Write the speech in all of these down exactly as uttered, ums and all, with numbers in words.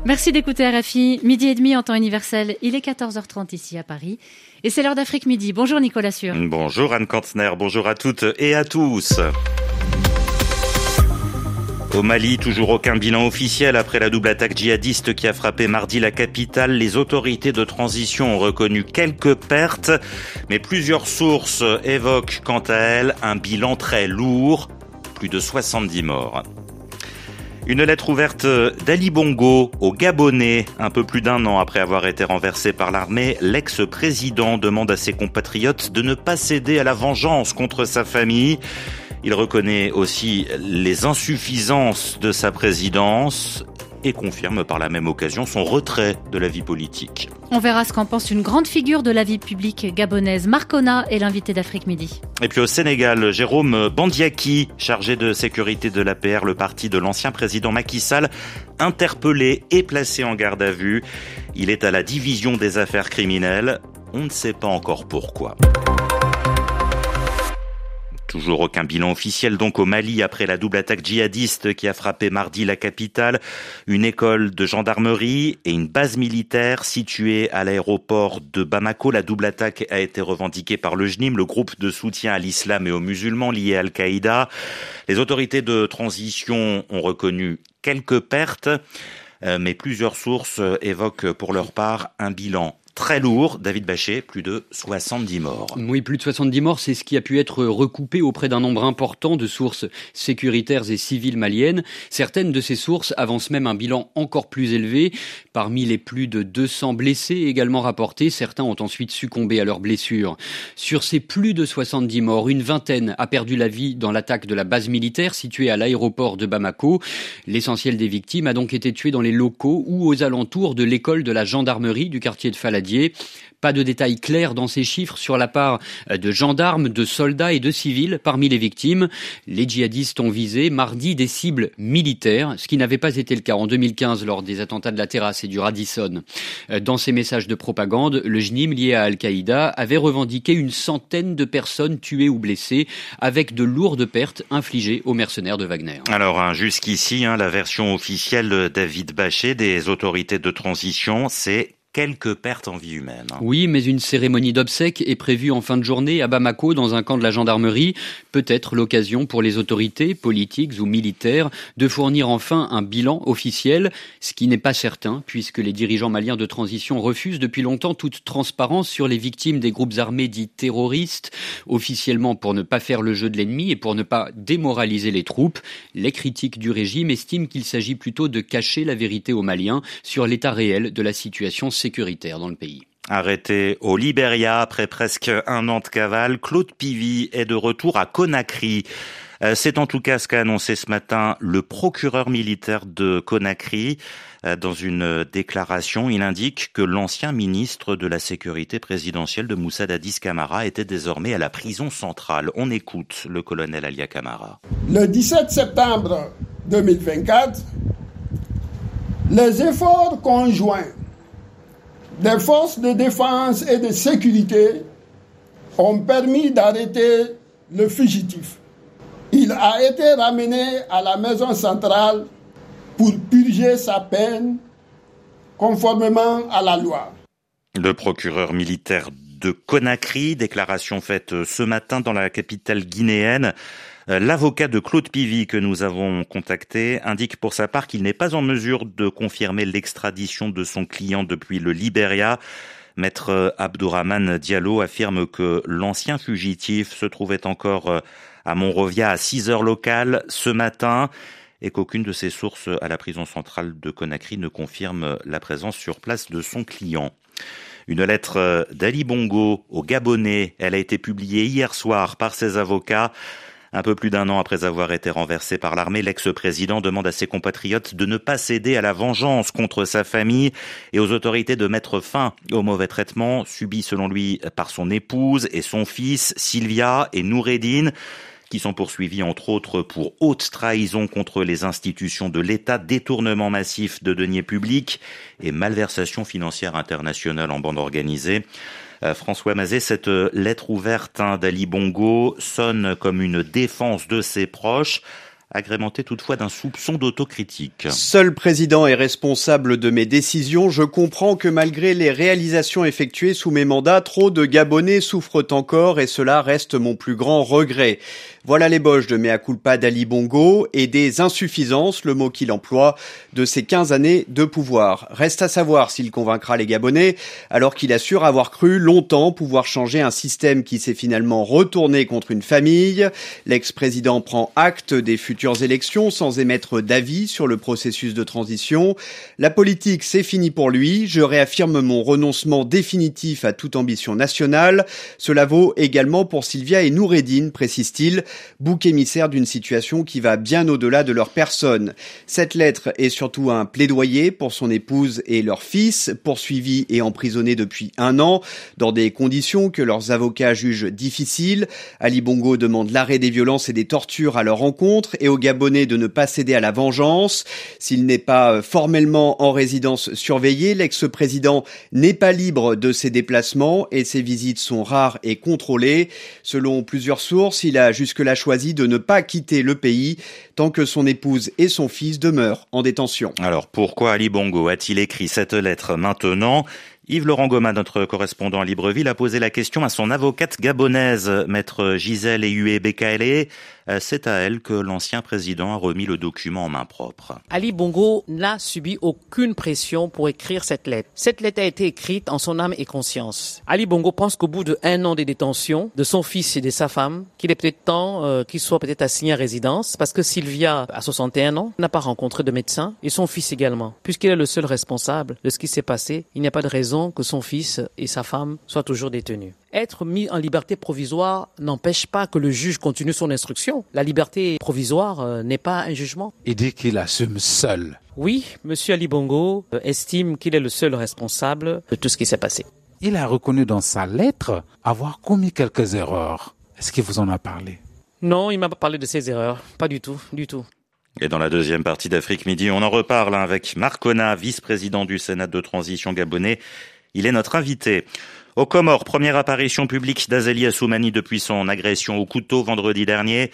Merci d'écouter R F I. Midi et demi en temps universel. Il est quatorze heures trente ici à Paris. Et c'est l'heure d'Afrique Midi. Bonjour Nicolas Sûr. Bonjour Anne Kantner. Bonjour à toutes et à tous. Au Mali, toujours aucun bilan officiel après la double attaque djihadiste qui a frappé mardi la capitale. Les autorités de transition ont reconnu quelques pertes, mais plusieurs sources évoquent quant à elles un bilan très lourd, plus de soixante-dix morts. Une lettre ouverte d'Ali Bongo aux Gabonais. Un peu plus d'un an après avoir été renversé par l'armée, l'ex-président demande à ses compatriotes de ne pas céder à la vengeance contre sa famille. Il reconnaît aussi les insuffisances de sa présidence et confirme par la même occasion son retrait de la vie politique. On verra ce qu'en pense une grande figure de la vie publique gabonaise. Marcona est l'invité d'Afrique Midi. Et puis au Sénégal, Jérôme Bandiaki, chargé de sécurité de l'A P R, le parti de l'ancien président Macky Sall, interpellé et placé en garde à vue. Il est à la division des affaires criminelles. On ne sait pas encore pourquoi. Toujours aucun bilan officiel donc au Mali après la double attaque djihadiste qui a frappé mardi la capitale. Une école de gendarmerie et une base militaire située à l'aéroport de Bamako. La double attaque a été revendiquée par le J N I M, le groupe de soutien à l'islam et aux musulmans liés à Al-Qaïda. Les autorités de transition ont reconnu quelques pertes, mais plusieurs sources évoquent pour leur part un bilan très lourd. David Bachet, plus de soixante-dix morts. Oui, plus de soixante-dix morts, c'est ce qui a pu être recoupé auprès d'un nombre important de sources sécuritaires et civiles maliennes. Certaines de ces sources avancent même un bilan encore plus élevé. Parmi les plus de deux cents blessés également rapportés, certains ont ensuite succombé à leurs blessures. Sur ces plus de soixante-dix morts, une vingtaine a perdu la vie dans l'attaque de la base militaire située à l'aéroport de Bamako. L'essentiel des victimes a donc été tué dans les locaux ou aux alentours de l'école de la gendarmerie du quartier de Faladier. Pas de détails clairs dans ces chiffres sur la part de gendarmes, de soldats et de civils parmi les victimes. Les djihadistes ont visé mardi des cibles militaires, ce qui n'avait pas été le cas en deux mille quinze lors des attentats de la Terrasse et du Radisson. Dans ses messages de propagande, le J N I M lié à Al-Qaïda avait revendiqué une centaine de personnes tuées ou blessées avec de lourdes pertes infligées aux mercenaires de Wagner. Alors hein, jusqu'ici, hein, la version officielle de David Bachet des autorités de transition, c'est quelques pertes en vie humaine. Oui, mais une cérémonie d'obsèques est prévue en fin de journée à Bamako, dans un camp de la gendarmerie. Peut-être l'occasion pour les autorités, politiques ou militaires, de fournir enfin un bilan officiel, ce qui n'est pas certain, puisque les dirigeants maliens de transition refusent depuis longtemps toute transparence sur les victimes des groupes armés dits terroristes, officiellement pour ne pas faire le jeu de l'ennemi et pour ne pas démoraliser les troupes. Les critiques du régime estiment qu'il s'agit plutôt de cacher la vérité aux Maliens sur l'état réel de la situation sécuritaire. sécuritaire dans le pays. Arrêté au Libéria après presque un an de cavale, Claude Pivy est de retour à Conakry. C'est en tout cas ce qu'a annoncé ce matin le procureur militaire de Conakry. Dans une déclaration, il indique que l'ancien ministre de la Sécurité présidentielle de Moussa Dadis Camara était désormais à la prison centrale. On écoute le colonel Alia Camara. Le dix-sept septembre deux mille vingt-quatre, les efforts conjoints des forces de défense et de sécurité ont permis d'arrêter le fugitif. Il a été ramené à la maison centrale pour purger sa peine conformément à la loi. Le procureur militaire de Conakry, déclaration faite ce matin dans la capitale guinéenne. L'avocat de Claude Pivy que nous avons contacté indique pour sa part qu'il n'est pas en mesure de confirmer l'extradition de son client depuis le Libéria. Maître Abdourahmane Diallo affirme que l'ancien fugitif se trouvait encore à Monrovia à six heures locales ce matin et qu'aucune de ses sources à la prison centrale de Conakry ne confirme la présence sur place de son client. Une lettre d'Ali Bongo aux Gabonais, elle a été publiée hier soir par ses avocats. Un peu plus d'un an après avoir été renversé par l'armée, l'ex-président demande à ses compatriotes de ne pas céder à la vengeance contre sa famille et aux autorités de mettre fin aux mauvais traitements subis selon lui par son épouse et son fils, Sylvia et Noureddine, qui sont poursuivis entre autres pour haute trahison contre les institutions de l'État, détournement massif de deniers publics et malversation financière internationale en bande organisée. Euh, François Mazet, cette lettre ouverte hein, d'Ali Bongo sonne comme une défense de ses proches. agrémenté toutefois d'un soupçon d'autocritique. Seul président est responsable de mes décisions. Je comprends que malgré les réalisations effectuées sous mes mandats, trop de Gabonais souffrent encore et cela reste mon plus grand regret. Voilà l'ébauche de mea culpa d'Ali Bongo et des insuffisances, le mot qu'il emploie, de ses quinze années de pouvoir. Reste à savoir s'il convaincra les Gabonais, alors qu'il assure avoir cru longtemps pouvoir changer un système qui s'est finalement retourné contre une famille. L'ex-président prend acte des futures élections sans émettre d'avis sur le processus de transition. La politique, c'est fini pour lui. Je réaffirme mon renoncement définitif à toute ambition nationale. Cela vaut également pour Sylvia et Noureddine, précise-t-il, bouc émissaire d'une situation qui va bien au-delà de leur personne. Cette lettre est surtout un plaidoyer pour son épouse et leur fils, poursuivis et emprisonnés depuis un an, dans des conditions que leurs avocats jugent difficiles. Ali Bongo demande l'arrêt des violences et des tortures à leur encontre et aux Gabonais de ne pas céder à la vengeance. S'il n'est pas formellement en résidence surveillée, l'ex-président n'est pas libre de ses déplacements et ses visites sont rares et contrôlées. Selon plusieurs sources, il a jusque-là choisi de ne pas quitter le pays tant que son épouse et son fils demeurent en détention. Alors pourquoi Ali Bongo a-t-il écrit cette lettre maintenant ? Yves-Laurent Goma, notre correspondant à Libreville, a posé la question à son avocate gabonaise, maître Gisèle Eyue Bekele. C'est à elle que l'ancien président a remis le document en main propre. Ali Bongo n'a subi aucune pression pour écrire cette lettre. Cette lettre a été écrite en son âme et conscience. Ali Bongo pense qu'au bout de un an de détention de son fils et de sa femme, qu'il est peut-être temps euh, qu'il soit peut-être assigné à résidence, parce que Sylvia, à soixante et un ans, n'a pas rencontré de médecin, et son fils également. Puisqu'il est le seul responsable de ce qui s'est passé, il n'y a pas de raison que son fils et sa femme soient toujours détenus. Être mis en liberté provisoire n'empêche pas que le juge continue son instruction. La liberté provisoire euh, n'est pas un jugement. Il dit qu'il assume seul. Oui, monsieur Ali Bongo euh, estime qu'il est le seul responsable de tout ce qui s'est passé. Il a reconnu dans sa lettre avoir commis quelques erreurs. Est-ce qu'il vous en a parlé ? Non, il m'a pas parlé de ses erreurs. Pas du tout, du tout. Et dans la deuxième partie d'Afrique Midi, on en reparle avec Marc Ona, vice-président du Sénat de transition gabonais. Il est notre invité. Aux Comores, première apparition publique d'Azali Assoumani depuis son agression au couteau vendredi dernier.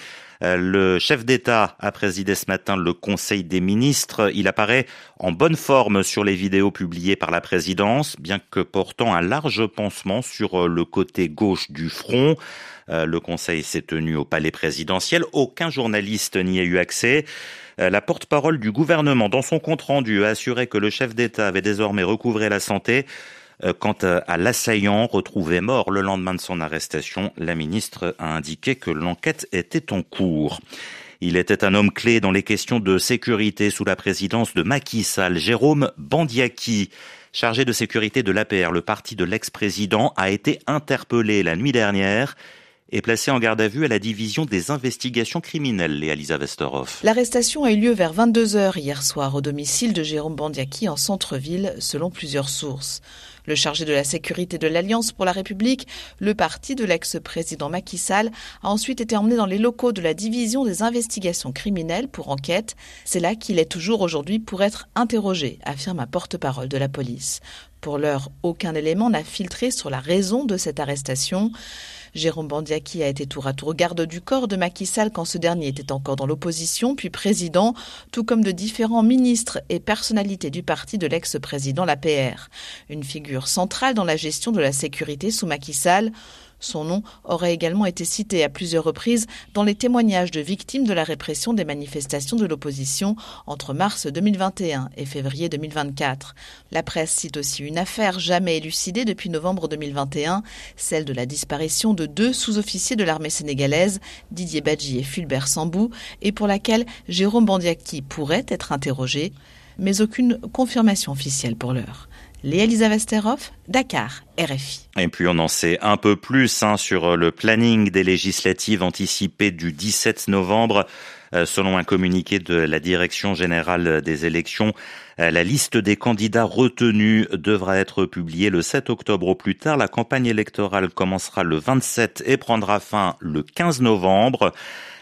Le chef d'État a présidé ce matin le Conseil des ministres. Il apparaît en bonne forme sur les vidéos publiées par la présidence, bien que portant un large pansement sur le côté gauche du front. Le Conseil s'est tenu au palais présidentiel. Aucun journaliste n'y a eu accès. La porte-parole du gouvernement, dans son compte-rendu, a assuré que le chef d'État avait désormais recouvré la santé. Quant à l'assaillant retrouvé mort le lendemain de son arrestation, la ministre a indiqué que l'enquête était en cours. Il était un homme clé dans les questions de sécurité sous la présidence de Macky Sall. Jérôme Bandiaki, chargé de sécurité de l'A P R, le parti de l'ex-président, a été interpellé la nuit dernière et placé en garde à vue à la division des investigations criminelles, Léa Lisa Westerhoff. L'arrestation a eu lieu vers vingt-deux heures hier soir au domicile de Jérôme Bandiaki en centre-ville, selon plusieurs sources. Le chargé de la sécurité de l'Alliance pour la République, le parti de l'ex-président Macky Sall, a ensuite été emmené dans les locaux de la division des investigations criminelles pour enquête. C'est là qu'il est toujours aujourd'hui pour être interrogé, affirme un porte-parole de la police. Pour l'heure, aucun élément n'a filtré sur la raison de cette arrestation. Jérôme Bandiaki a été tour à tour garde du corps de Macky Sall quand ce dernier était encore dans l'opposition, puis président, tout comme de différents ministres et personnalités du parti de l'ex-président l'A P R. Une figure centrale dans la gestion de la sécurité sous Macky Sall. Son nom aurait également été cité à plusieurs reprises dans les témoignages de victimes de la répression des manifestations de l'opposition entre mars deux mille vingt et un et février deux mille vingt-quatre. La presse cite aussi une affaire jamais élucidée depuis novembre deux mille vingt et un, celle de la disparition de deux sous-officiers de l'armée sénégalaise, Didier Badji et Fulbert Sambou, et pour laquelle Jérôme Bandiaki pourrait être interrogé, mais aucune confirmation officielle pour l'heure. Léa Lisa Westerhoff, Dakar, R F I. Et puis on en sait un peu plus hein, sur le planning des législatives anticipées du dix-sept novembre. Euh, selon un communiqué de la Direction générale des élections, euh, la liste des candidats retenus devra être publiée le sept octobre au plus tard. La campagne électorale commencera le vingt-sept et prendra fin le quinze novembre.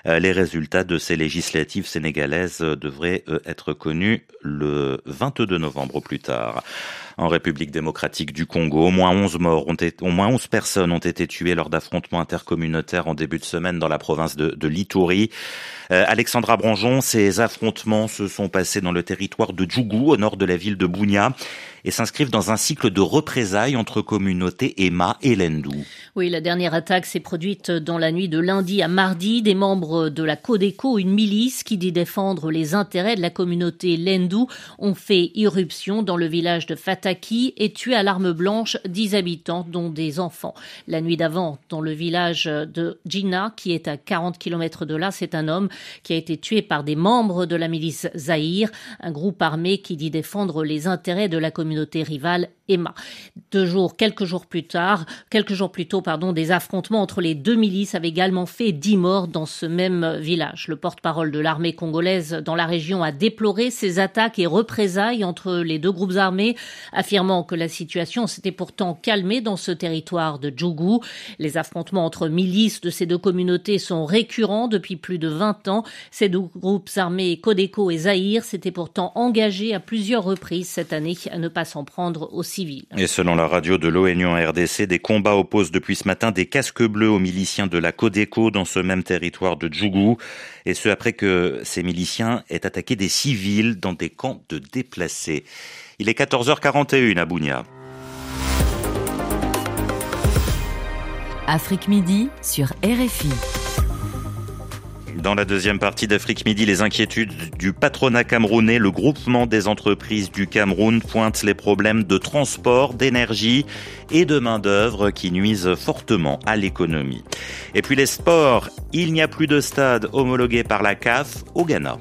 Les résultats de ces législatives sénégalaises devraient être connus le vingt-deux novembre au plus tard. En République démocratique du Congo, au moins onze morts ont été, au moins onze personnes ont été tuées lors d'affrontements intercommunautaires en début de semaine dans la province de, de l'Ituri. Euh, Alexandra Branjon, ces affrontements se sont passés dans le territoire de Djougou, au nord de la ville de Bunia, et s'inscrivent dans un cycle de représailles entre communautés Emma et Lendou. Oui, la dernière attaque s'est produite dans la nuit de lundi à mardi. Des membres de la Codeco, une milice qui dit défendre les intérêts de la communauté Lendou, ont fait irruption dans le village de Fataki et tué à l'arme blanche dix habitants, dont des enfants. La nuit d'avant, dans le village de Djina, qui est à quarante kilomètres de là, c'est un homme qui a été tué par des membres de la milice Zahir, un groupe armé qui dit défendre les intérêts de la communauté rivale Emma. Deux jours, quelques jours plus tard, quelques jours plus tôt, pardon, des affrontements entre les deux milices avaient également fait dix morts dans ce même village. Le porte-parole de l'armée congolaise dans la région a déploré ces attaques et représailles entre les deux groupes armés, affirmant que la situation s'était pourtant calmée dans ce territoire de Djougou. Les affrontements entre milices de ces deux communautés sont récurrents depuis plus de vingt ans. Ces deux groupes armés, Codeco et Zahir, s'étaient pourtant engagés à plusieurs reprises cette année à ne pas s'en prendre aux civils. Et selon la radio de l'ONU en R D C, des combats opposent depuis ce matin des casques bleus aux miliciens de la Codeco dans ce même territoire de Djougou. Et ce après que ces miliciens aient attaqué des civils dans des camps de déplacés. Il est quatorze heures quarante et une à Bunia. Afrique Midi sur R F I. Dans la deuxième partie d'Afrique Midi, les inquiétudes du patronat camerounais, le groupement des entreprises du Cameroun pointe les problèmes de transport, d'énergie et de main-d'œuvre qui nuisent fortement à l'économie. Et puis les sports, il n'y a plus de stade homologué par la C A F au Ghana.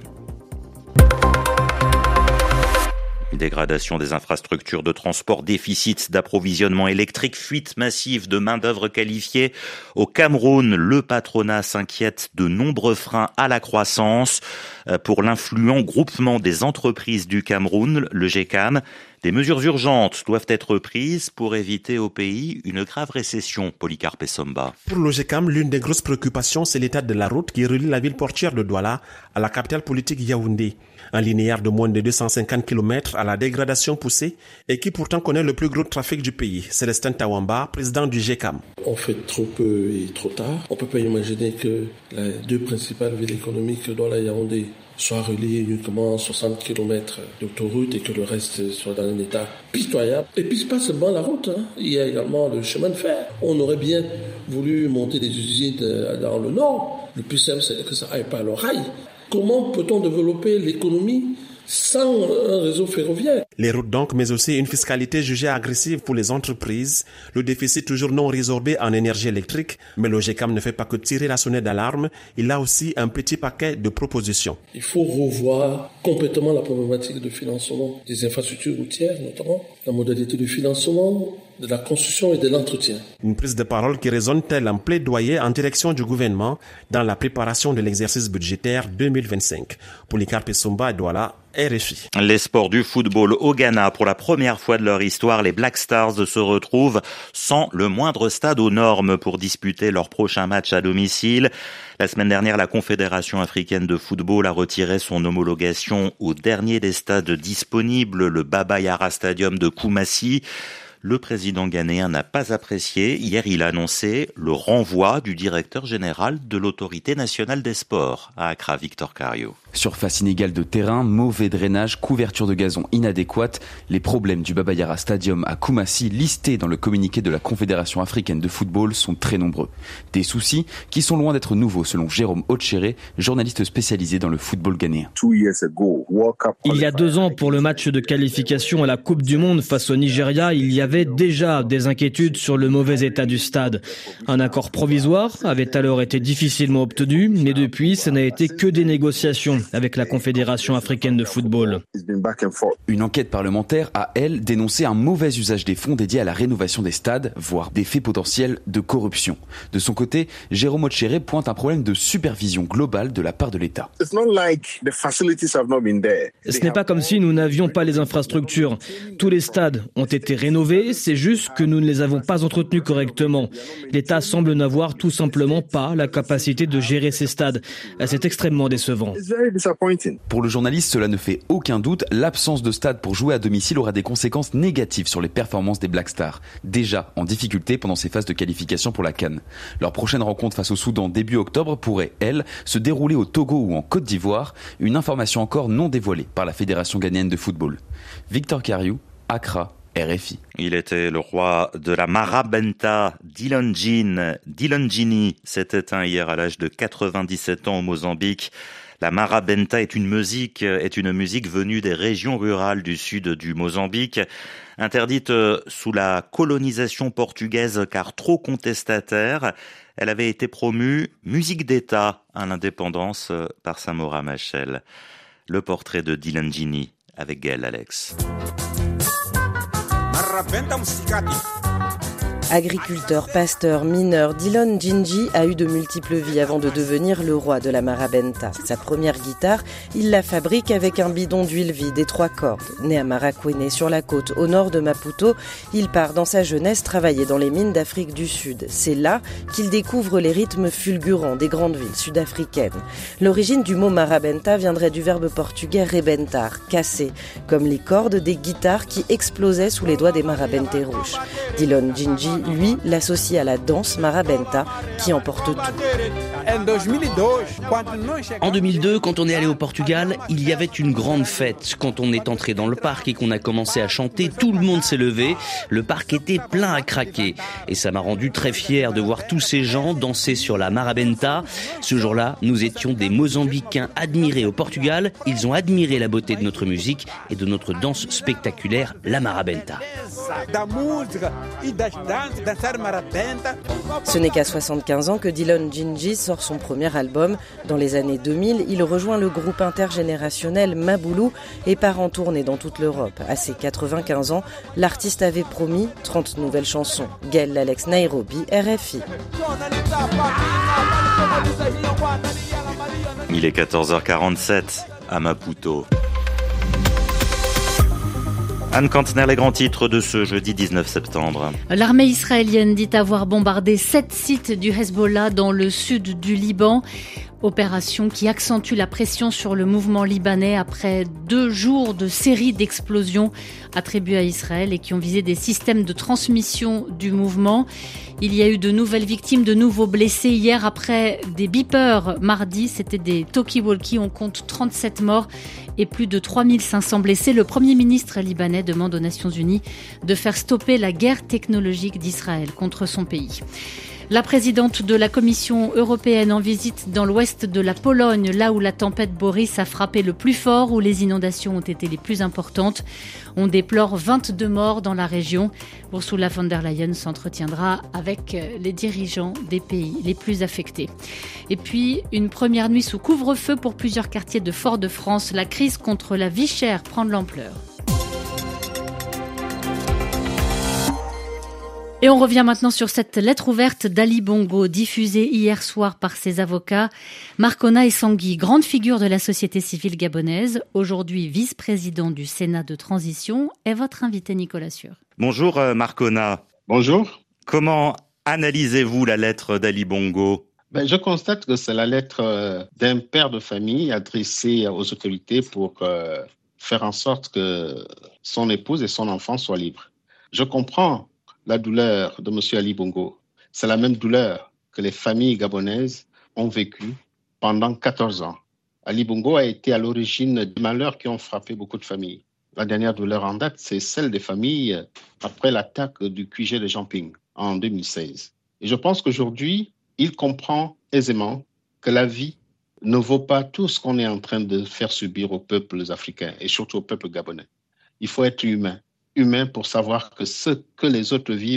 Dégradation des infrastructures de transport, déficit d'approvisionnement électrique, fuite massive de main-d'œuvre qualifiée. Au Cameroun, le patronat s'inquiète de nombreux freins à la croissance. Pour l'influent groupement des entreprises du Cameroun, le G C A M, des mesures urgentes doivent être prises pour éviter au pays une grave récession. Polycarpe Somba. Pour le G C A M, l'une des grosses préoccupations, c'est l'état de la route qui relie la ville portuaire de Douala à la capitale politique Yaoundé. Un linéaire de moins de deux cent cinquante kilomètres à la dégradation poussée et qui pourtant connaît le plus gros trafic du pays. Célestin Tawamba, président du G C A M. On fait trop peu et trop tard. On ne peut pas imaginer que les deux principales villes économiques, Douala et Yaoundé, soient reliées uniquement soixante kilomètres d'autoroute et que le reste soit dans un état pitoyable. Et puis, pas seulement la route, hein. Il y a également le chemin de fer. On aurait bien voulu monter des usines dans le nord. Le plus simple, c'est que ça aille pas à l'oreille. Comment peut-on développer l'économie sans un réseau ferroviaire? Les routes donc, mais aussi une fiscalité jugée agressive pour les entreprises, le déficit toujours non résorbé en énergie électrique, mais le G C A M ne fait pas que tirer la sonnette d'alarme, il a aussi un petit paquet de propositions. Il faut revoir complètement la problématique de financement des infrastructures routières, notamment la modalité de financement de la construction et de l'entretien. Une prise de parole qui résonne tel un plaidoyer en direction du gouvernement dans la préparation de l'exercice budgétaire deux mille vingt-cinq. Polycarpe Somba et Douala, R F I. Les sports du football au Ghana, pour la première fois de leur histoire, les Black Stars se retrouvent sans le moindre stade aux normes pour disputer leur prochain match à domicile. La semaine dernière, la Confédération africaine de football a retiré son homologation au dernier des stades disponibles, le Baba Yara Stadium de Koumassi. Le président ghanéen n'a pas apprécié. Hier, il a annoncé le renvoi du directeur général de l'Autorité nationale des sports à Accra, Victor Cario. Surface inégale de terrain, mauvais drainage, couverture de gazon inadéquate, les problèmes du Baba Yara Stadium à Koumassi, listés dans le communiqué de la Confédération africaine de football, sont très nombreux. Des soucis qui sont loin d'être nouveaux, selon Jérôme Otchere, journaliste spécialisé dans le football ghanéen. Il y a deux ans, pour le match de qualification à la Coupe du Monde face au Nigeria, il y avait déjà des inquiétudes sur le mauvais état du stade. Un accord provisoire avait alors été difficilement obtenu, mais depuis, ce n'a été que des négociations. avec la Confédération africaine de football. Une enquête parlementaire a, elle, dénoncé un mauvais usage des fonds dédiés à la rénovation des stades, voire des faits potentiels de corruption. De son côté, Jérôme Otchere pointe un problème de supervision globale de la part de l'État. Ce n'est pas comme si nous n'avions pas les infrastructures. Tous les stades ont été rénovés, c'est juste que nous ne les avons pas entretenus correctement. L'État semble n'avoir tout simplement pas la capacité de gérer ces stades. C'est extrêmement décevant. Pour le journaliste, cela ne fait aucun doute, l'absence de stade pour jouer à domicile aura des conséquences négatives sur les performances des Black Stars, déjà en difficulté pendant ces phases de qualification pour la CAN. Leur prochaine rencontre face au Soudan début octobre pourrait, elle, se dérouler au Togo ou en Côte d'Ivoire, une information encore non dévoilée par la Fédération ghanéenne de football. Victor Cariou, Accra, R F I. Il était le roi de la Marabenta, Dylan Jean. Dylan Gini s'est éteint hier à l'âge de quatre-vingt-dix-sept ans au Mozambique. La Marabenta est une musique, est une musique venue des régions rurales du sud du Mozambique, interdite sous la colonisation portugaise car trop contestataire. Elle avait été promue musique d'État à l'indépendance par Samora Machel. Le portrait de Dylan Gini avec Gaël Alex. Agriculteur, pasteur, mineur, Dylan Djinji a eu de multiples vies avant de devenir le roi de la Marabenta. Sa première guitare, il la fabrique avec un bidon d'huile vide et trois cordes. Né à Marakwene, sur la côte au nord de Maputo, il part dans sa jeunesse travailler dans les mines d'Afrique du Sud. C'est là qu'il découvre les rythmes fulgurants des grandes villes sud-africaines. L'origine du mot Marabenta viendrait du verbe portugais rebentar, casser, comme les cordes des guitares qui explosaient sous les doigts des Marabenteros. Dylan Djinji, lui, l'associe à la danse Marabenta qui emporte tout. En deux mille deux, quand on est allé au Portugal, il y avait une grande fête. Quand on est entré dans le parc et qu'on a commencé à chanter, tout le monde s'est levé. Le parc était plein à craquer. Et ça m'a rendu très fier de voir tous ces gens danser sur la Marabenta. Ce jour-là, nous étions des Mozambicains admirés au Portugal. Ils ont admiré la beauté de notre musique et de notre danse spectaculaire, la Marabenta. Ce n'est qu'à soixante-quinze ans que Dylan Djinji sort son premier album. Dans les années deux mille, il rejoint le groupe intergénérationnel Maboulou et part en tournée dans toute l'Europe. À ses quatre-vingt-quinze ans, l'artiste avait promis trente nouvelles chansons. Gaël Alex, Nairobi, R F I. Il est quatorze heures quarante-sept à Maputo. Anne Kantner, les grands titres de ce jeudi dix-neuf septembre. L'armée israélienne dit avoir bombardé sept sites du Hezbollah dans le sud du Liban. Opération qui accentue la pression sur le mouvement libanais après deux jours de série d'explosions attribuées à Israël et qui ont visé des systèmes de transmission du mouvement. Il y a eu de nouvelles victimes, de nouveaux blessés hier après des beepers mardi. C'était des talkie-walkie. On compte trente-sept morts et plus de trois mille cinq cents blessés. Le Premier ministre libanais demande aux Nations Unies de faire stopper la guerre technologique d'Israël contre son pays. La présidente de la Commission européenne en visite dans l'ouest de la Pologne, là où la tempête Boris a frappé le plus fort, où les inondations ont été les plus importantes. On déplore vingt-deux morts dans la région. Ursula von der Leyen s'entretiendra avec les dirigeants des pays les plus affectés. Et puis, une première nuit sous couvre-feu pour plusieurs quartiers de Fort-de-France. La crise contre la vie chère prend de l'ampleur. Et on revient maintenant sur cette lettre ouverte d'Ali Bongo, diffusée hier soir par ses avocats. Marcona Essangui, grande figure de la société civile gabonaise, aujourd'hui vice-président du Sénat de transition, est votre invité, Nicolas Sûr. Bonjour Marcona. Bonjour. Comment analysez-vous la lettre d'Ali Bongo ? Ben, je constate que c'est la lettre d'un père de famille adressée aux autorités pour euh, faire en sorte que son épouse et son enfant soient libres. Je comprends la douleur de M. Ali Bongo. C'est la même douleur que les familles gabonaises ont vécue pendant quatorze ans. Ali Bongo a été à l'origine des malheurs qui ont frappé beaucoup de familles. La dernière douleur en date, c'est celle des familles après l'attaque du Q G de Jamping en deux mille seize. Et je pense qu'aujourd'hui, il comprend aisément que la vie ne vaut pas tout ce qu'on est en train de faire subir aux peuples africains et surtout au peuple gabonais. Il faut être humain. humain pour savoir que ce que les autres vivent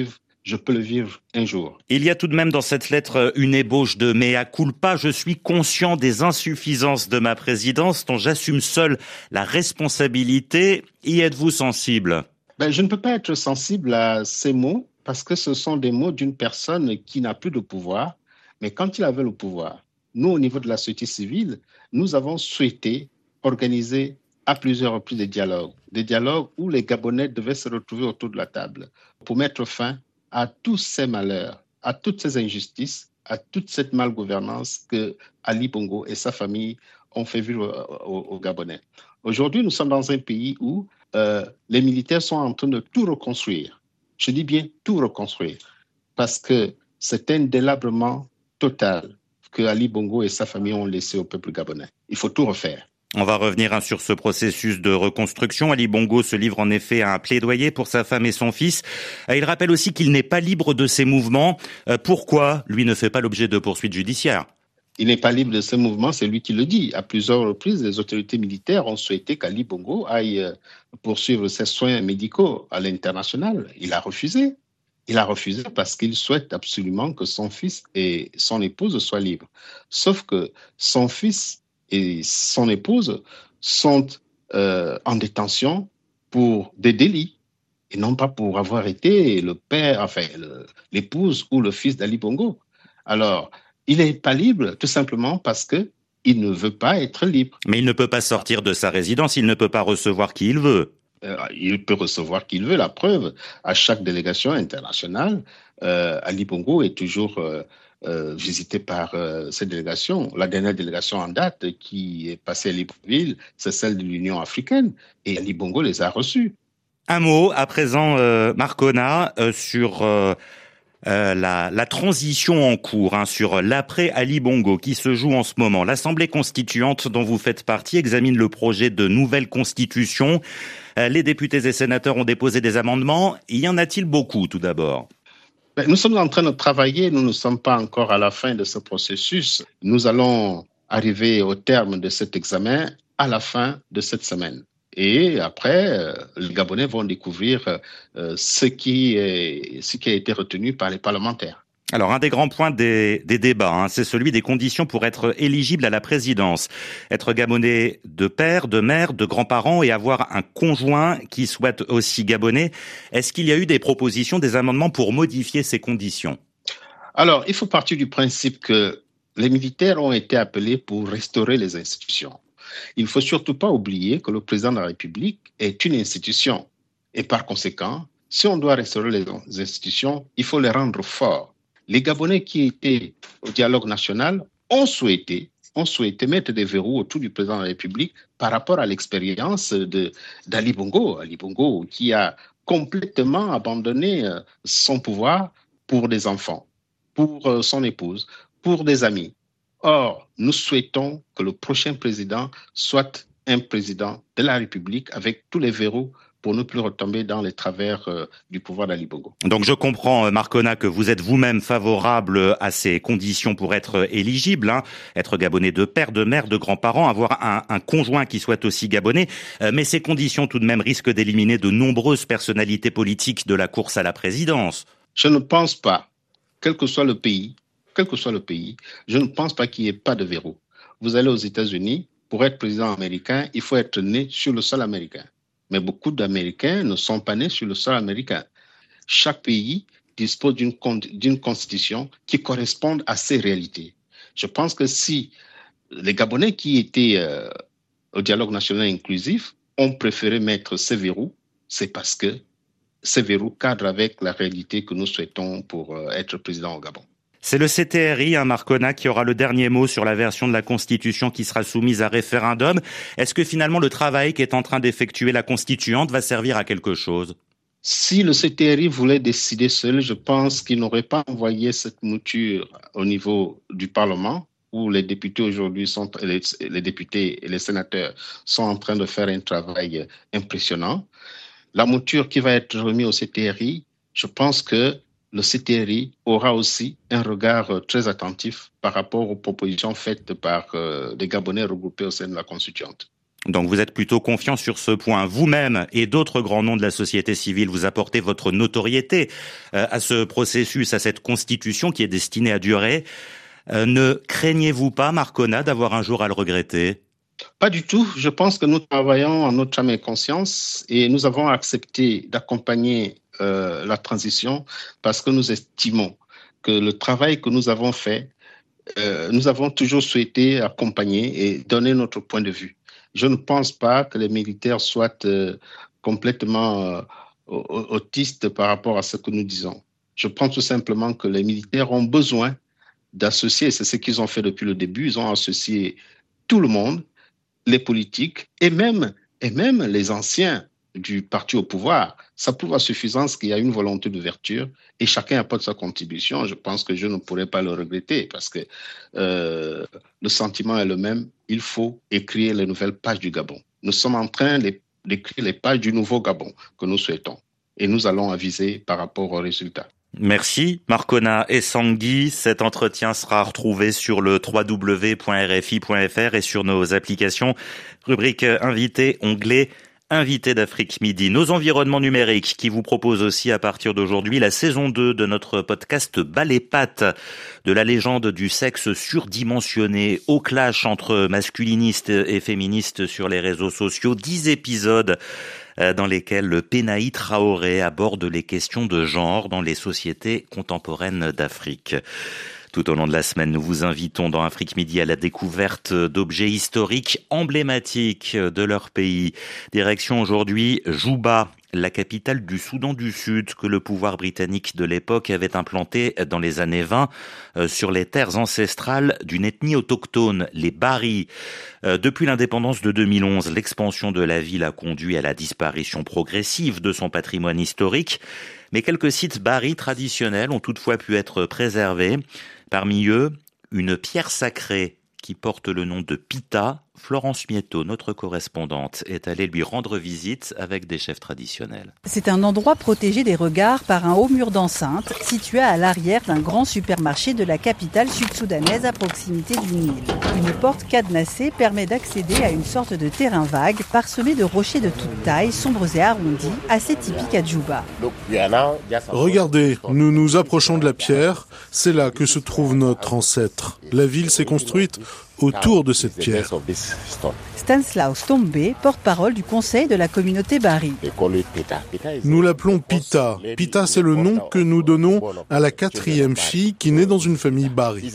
je peux le vivre un jour. Il y a tout de même dans cette lettre une ébauche de mea culpa. Je suis conscient des insuffisances de ma présidence dont j'assume seul la responsabilité. Y êtes-vous sensible ? Ben, je ne peux pas être sensible à ces mots parce que ce sont des mots d'une personne qui n'a plus de pouvoir. Mais quand il avait le pouvoir, nous, au niveau de la société civile, nous avons souhaité organiser à plusieurs reprises des dialogues. Des dialogues où les Gabonais devaient se retrouver autour de la table pour mettre fin à tous ces malheurs, à toutes ces injustices, à toute cette malgouvernance que Ali Bongo et sa famille ont fait vivre aux, aux Gabonais. Aujourd'hui, nous sommes dans un pays où euh, les militaires sont en train de tout reconstruire. Je dis bien tout reconstruire, parce que c'est un délabrement total que Ali Bongo et sa famille ont laissé au peuple gabonais. Il faut tout refaire. On va revenir hein, sur ce processus de reconstruction. Ali Bongo se livre en effet à un plaidoyer pour sa femme et son fils. Il rappelle aussi qu'il n'est pas libre de ses mouvements. Pourquoi lui ne fait pas l'objet de poursuites judiciaires ? Il n'est pas libre de ses mouvements, c'est lui qui le dit. À plusieurs reprises, les autorités militaires ont souhaité qu'Ali Bongo aille poursuivre ses soins médicaux à l'international. Il a refusé. Il a refusé parce qu'il souhaite absolument que son fils et son épouse soient libres. Sauf que son fils et son épouse sont euh, en détention pour des délits et non pas pour avoir été le père, enfin le, l'épouse ou le fils d'Ali Bongo. Alors, il n'est pas libre tout simplement parce que il ne veut pas être libre. Mais il ne peut pas sortir de sa résidence, il ne peut pas recevoir qui il veut. Euh, il peut recevoir qui il veut. La preuve, à chaque délégation internationale, euh, Ali Bongo est toujours euh, Euh, visité par euh, cette délégation. La dernière délégation en date qui est passée à Libreville, c'est celle de l'Union africaine et Ali Bongo les a reçus. Un mot à présent, euh, Marcona, euh, sur euh, euh, la, la transition en cours, hein, sur l'après Ali Bongo qui se joue en ce moment. L'Assemblée constituante dont vous faites partie examine le projet de nouvelle constitution. Euh, les députés et sénateurs ont déposé des amendements. Y en a-t-il beaucoup tout d'abord ? Nous sommes en train de travailler, nous ne sommes pas encore à la fin de ce processus. Nous allons arriver au terme de cet examen à la fin de cette semaine. Et après, euh, les Gabonais vont découvrir euh, ce qui est, ce qui a été retenu par les parlementaires. Alors, un des grands points des, des débats, hein, c'est celui des conditions pour être éligible à la présidence. Être gabonais de père, de mère, de grands-parents et avoir un conjoint qui soit aussi gabonais. Est-ce qu'il y a eu des propositions, des amendements pour modifier ces conditions ? Alors, il faut partir du principe que les militaires ont été appelés pour restaurer les institutions. Il ne faut surtout pas oublier que le président de la République est une institution. Et par conséquent, si on doit restaurer les institutions, il faut les rendre forts. Les Gabonais qui étaient au dialogue national ont souhaité, ont souhaité mettre des verrous autour du président de la République par rapport à l'expérience de, d'Ali Bongo. Ali Bongo qui a complètement abandonné son pouvoir pour des enfants, pour son épouse, pour des amis. Or, nous souhaitons que le prochain président soit un président de la République avec tous les verrous pour ne plus retomber dans les travers euh, du pouvoir d'Ali Bongo. Donc je comprends, Marcona, que vous êtes vous-même favorable à ces conditions pour être éligible, hein, être gabonais de père, de mère, de grands-parents, avoir un, un conjoint qui soit aussi gabonais, euh, mais ces conditions tout de même risquent d'éliminer de nombreuses personnalités politiques de la course à la présidence. Je ne pense pas, quel que soit le pays, quel que soit le pays, je ne pense pas qu'il n'y ait pas de verrou. Vous allez aux États-Unis, pour être président américain, il faut être né sur le sol américain. Mais beaucoup d'Américains ne sont pas nés sur le sol américain. Chaque pays dispose d'une, d'une constitution qui correspond à ses réalités. Je pense que si les Gabonais qui étaient euh, au dialogue national inclusif ont préféré mettre ces verrous, c'est parce que ces verrous cadrent avec la réalité que nous souhaitons pour euh, être président au Gabon. C'est le C T R I, hein, Marcona, qui aura le dernier mot sur la version de la Constitution qui sera soumise à référendum. Est-ce que finalement le travail qu'est en train d'effectuer la Constituante va servir à quelque chose ? Si le C T R I voulait décider seul, je pense qu'il n'aurait pas envoyé cette mouture au niveau du Parlement, où les députés aujourd'hui sont, les, les députés et les sénateurs sont en train de faire un travail impressionnant. La mouture qui va être remise au C T R I, je pense que le C T R I aura aussi un regard très attentif par rapport aux propositions faites par euh, des Gabonais regroupés au sein de la Constituante. Donc vous êtes plutôt confiant sur ce point. Vous-même et d'autres grands noms de la société civile, vous apportez votre notoriété euh, à ce processus, à cette constitution qui est destinée à durer. Euh, ne craignez-vous pas, Marcona, d'avoir un jour à le regretter ? Pas du tout. Je pense que nous travaillons en notre âme et conscience et nous avons accepté d'accompagner euh, la transition parce que nous estimons que le travail que nous avons fait, euh, nous avons toujours souhaité accompagner et donner notre point de vue. Je ne pense pas que les militaires soient euh, complètement euh, autistes par rapport à ce que nous disons. Je pense tout simplement que les militaires ont besoin d'associer, c'est ce qu'ils ont fait depuis le début, ils ont associé tout le monde, les politiques et même, et même les anciens du parti au pouvoir. Ça prouve à suffisance qu'il y a une volonté d'ouverture et chacun apporte sa contribution. Je pense que je ne pourrais pas le regretter parce que euh, le sentiment est le même. Il faut écrire les nouvelles pages du Gabon. Nous sommes en train d'écrire les pages du nouveau Gabon que nous souhaitons et nous allons aviser par rapport aux résultats. Merci Marcona et Sangui. Cet entretien sera retrouvé sur le w w w point r f i point f r et sur nos applications. Rubrique invité, onglet Invité d'Afrique Midi. Nos environnements numériques qui vous proposent aussi à partir d'aujourd'hui la saison deux de notre podcast Bas les pattes, de la légende du sexe surdimensionné au clash entre masculinistes et féministes sur les réseaux sociaux. Dix épisodes dans lesquels le Pénaï Traoré aborde les questions de genre dans les sociétés contemporaines d'Afrique. Tout au long de la semaine, nous vous invitons dans Afrique Midi à la découverte d'objets historiques emblématiques de leur pays. Direction aujourd'hui Djouba, la capitale du Soudan du Sud que le pouvoir britannique de l'époque avait implantée dans les années vingt euh, sur les terres ancestrales d'une ethnie autochtone, les Bari. Euh, depuis l'indépendance de deux mille onze, l'expansion de la ville a conduit à la disparition progressive de son patrimoine historique, mais quelques sites Bari traditionnels ont toutefois pu être préservés. Parmi eux, une pierre sacrée qui porte le nom de Pita. Florence Mietto, notre correspondante, est allée lui rendre visite avec des chefs traditionnels. C'est un endroit protégé des regards par un haut mur d'enceinte situé à l'arrière d'un grand supermarché de la capitale sud-soudanaise à proximité du Nil. Une porte cadenassée permet d'accéder à une sorte de terrain vague parsemé de rochers de toute taille, sombres et arrondis, assez typiques à Djouba. Regardez, nous nous approchons de la pierre, c'est là que se trouve notre ancêtre. La ville s'est construite autour de cette pierre. Stanislaus Tombe, porte-parole du conseil de la communauté Bari. Nous l'appelons Pita. Pita, c'est le nom que nous donnons à la quatrième fille qui naît dans une famille Bari.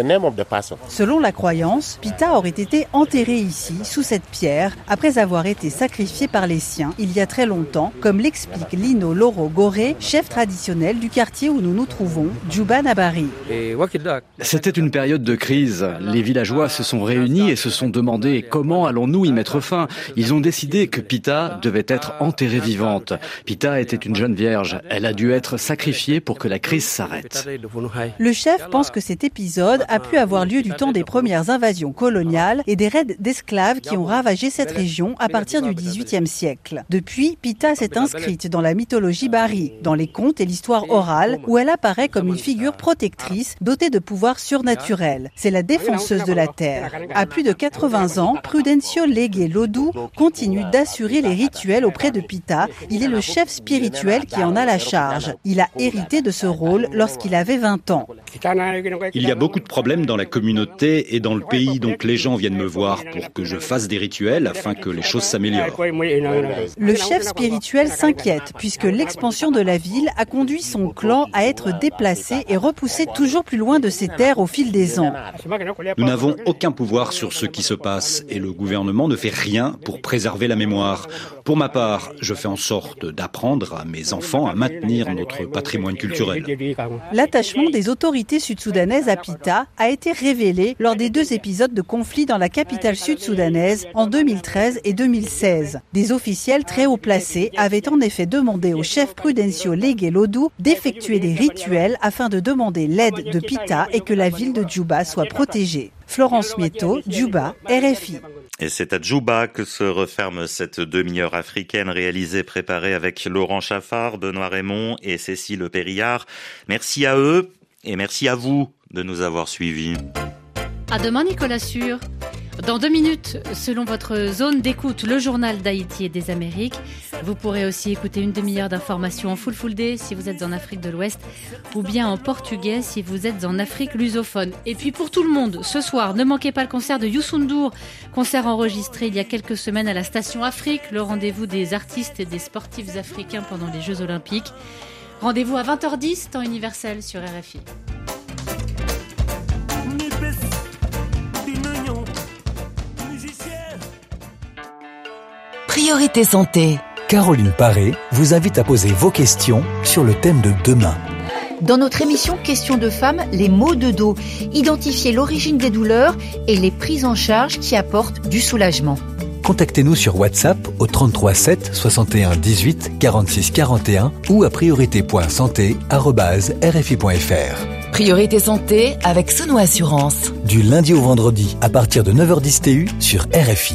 Selon la croyance, Pita aurait été enterré ici, sous cette pierre, après avoir été sacrifié par les siens il y a très longtemps, comme l'explique Lino Loro Goré, chef traditionnel du quartier où nous nous trouvons, Djouba Nabari. C'était une période de crise. Les villageois se sont réunis et se sont demandé comment allons-nous y mettre fin. Ils ont décidé que Pita devait être enterrée vivante. Pita était une jeune vierge. Elle a dû être sacrifiée pour que la crise s'arrête. Le chef pense que cet épisode a pu avoir lieu du temps des premières invasions coloniales et des raids d'esclaves qui ont ravagé cette région à partir du dix-huitième siècle. Depuis, Pita s'est inscrite dans la mythologie Bari, dans les contes et l'histoire orale, où elle apparaît comme une figure protectrice dotée de pouvoirs surnaturels. C'est la défenseuse de la terre. À plus de quatre-vingts ans, Prudencio Legue Lodou continue d'assurer les rituels auprès de Pita. Il est le chef spirituel qui en a la charge. Il a hérité de ce rôle lorsqu'il avait vingt ans. Il y a beaucoup de problèmes dans la communauté et dans le pays, donc les gens viennent me voir pour que je fasse des rituels afin que les choses s'améliorent. Le chef spirituel s'inquiète puisque l'expansion de la ville a conduit son clan à être déplacé et repoussé toujours plus loin de ses terres au fil des ans. Nous n'avons aucun pouvoir sur ce qui se passe et le gouvernement ne fait rien pour préserver la mémoire. Pour ma part, je fais en sorte d'apprendre à mes enfants à maintenir notre patrimoine culturel. L'attachement des autorités sud-soudanaises à Pita a été révélé lors des deux épisodes de conflit dans la capitale sud-soudanaise en deux mille treize et deux mille seize. Des officiels très haut placés avaient en effet demandé au chef Prudencio Legue Lodou d'effectuer des rituels afin de demander l'aide de Pita et que la ville de Djouba soit protégée. Florence Mietto, Djouba, R F I. Et c'est à Djouba que se referme cette demi-heure africaine réalisée, préparée avec Laurent Chaffard, Benoît Raymond et Cécile Périllard. Merci à eux et merci à vous de nous avoir suivis. À demain, Nicolas Sûr. Dans deux minutes, selon votre zone d'écoute, le journal d'Haïti et des Amériques. Vous pourrez aussi écouter une demi-heure d'informations en full full day si vous êtes en Afrique de l'Ouest ou bien en portugais si vous êtes en Afrique lusophone. Et puis pour tout le monde, ce soir, ne manquez pas le concert de Youssou N'Dour, concert enregistré il y a quelques semaines à la Station Afrique, le rendez-vous des artistes et des sportifs africains pendant les Jeux Olympiques. Rendez-vous à vingt heures dix, temps universel sur R F I. Priorité santé. Caroline Paré vous invite à poser vos questions sur le thème de demain. Dans notre émission Questions de femmes, les maux de dos, identifier l'origine des douleurs et les prises en charge qui apportent du soulagement. Contactez-nous sur WhatsApp au trente-trois sept soixante et un dix-huit quarante-six quarante et un ou à priorité point santé arobase r f i point f r. Priorité santé avec Sono Assurance. Du lundi au vendredi à partir de neuf heures dix T U sur R F I.